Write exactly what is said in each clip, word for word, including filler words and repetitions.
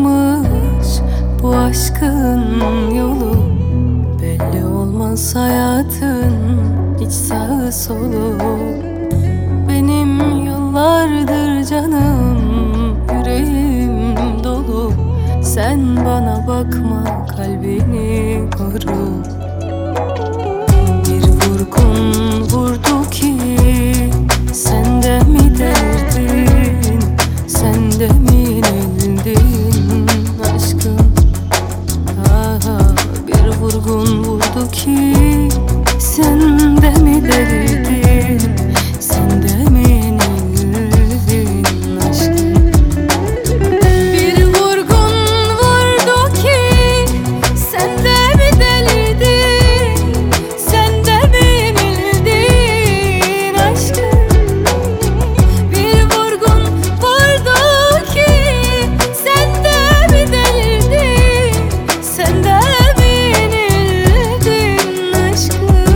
ayrılmış bu aşkın yolu. Belli olmaz hayatın hiç sağı solu. Benim yıllardır canım, yüreğim dolu. Sen bana bakma, kalbini koru. Bir vurgun vurdu ki sen de mi derdin, sen de mi yenildin aşkım? Aha, bir vurgun vurdu ki sen de mi derdin, sen de mi yenildin aşkım? Bir vurgun vurdu ki sen de mi delirdin, sen de mi yenildin aşkım? Bir vurgun vurdu ki sen de mi delirdin, sen de mi yenildin aşkım?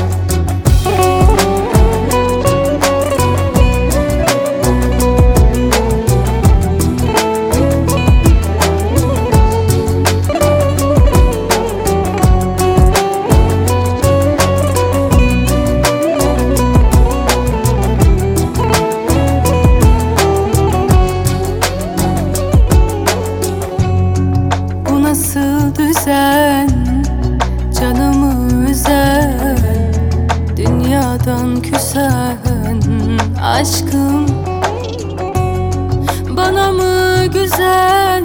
Bu nasıl düzen, canımı üzen, dünyadan küsen aşkım? Bana mı güzel